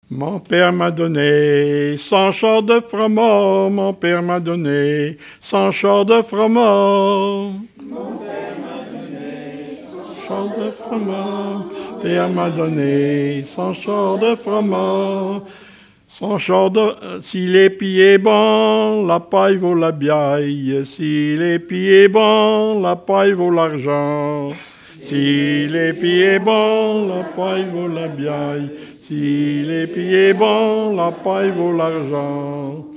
Mon père m'a donné 100 chars de froment, mon père m'a donné 100 chars de froment. Mon père m'a donné 100 chars de froment, mon père m'a donné 100 chars de froment. Son char de... Si l'épi est bon, la paille vaut la biaille. Si l'épi est bon, la paille vaut l'argent. Si l'épi est bon, la paille vaut la biaille. Si l'épi est bon, la paille vaut l'argent.